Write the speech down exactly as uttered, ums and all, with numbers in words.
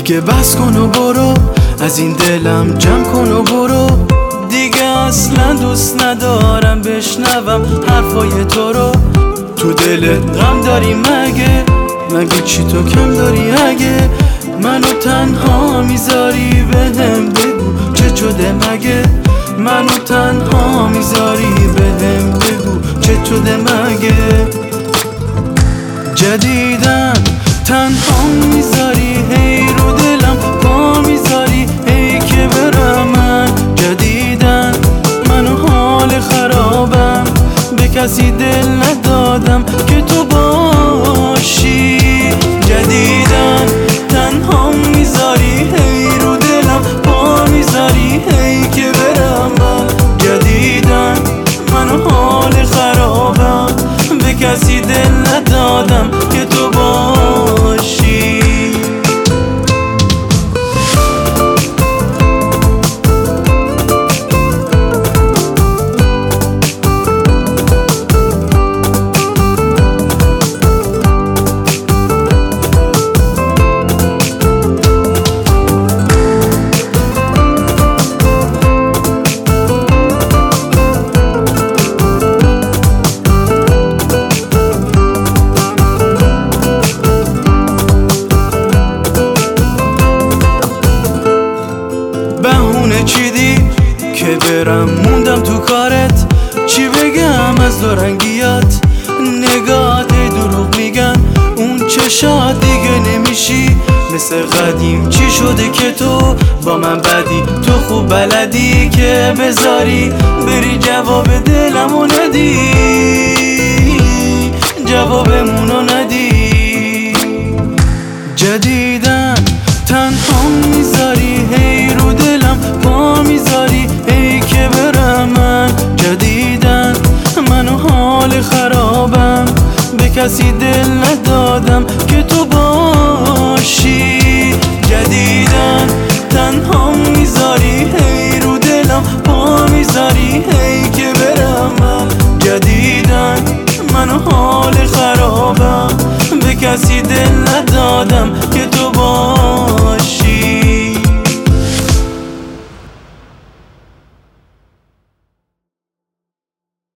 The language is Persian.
دیگه بس کن و برو، از این دلم جمع کن و برو. دیگه اصلا دوست ندارم بشنوم حرفای تو رو. تو دلت غم داری مگه؟ مگه چی تو کم داری اگه منو تنها میذاری؟ بهم بگو چه شده مگه؟ منو تنها میذاری؟ بهم بگو چه شده مگه؟ جدیدن تنها میذاری، هی رو دلم پا میذاری، هی که برم من. جدیدن منو حال خرابم، به کسی دل ندادم که تو باشی. جدیدن تنها میذاری، هی رو دلم پا میذاری، هی که برم من. جدیدن منو حال خرابم، به کسی دل ندادم که تو باشی. بهونه چیدی که برم موندم تو کارت، چی بگم از دورنگیات؟ نگاهت دروغ میگن، اون چشات دیگه نمیشی مثل قدیم. چی شده که تو با من بدی؟ تو خوب بلدی که بذاری بری جواب دلمو ندی، جوابمونو ندی. جدیدن تنها میذاری، هی رو دلم پا میذاری، هی که برم من. جدیدن منو حال خرابم، به کسی دل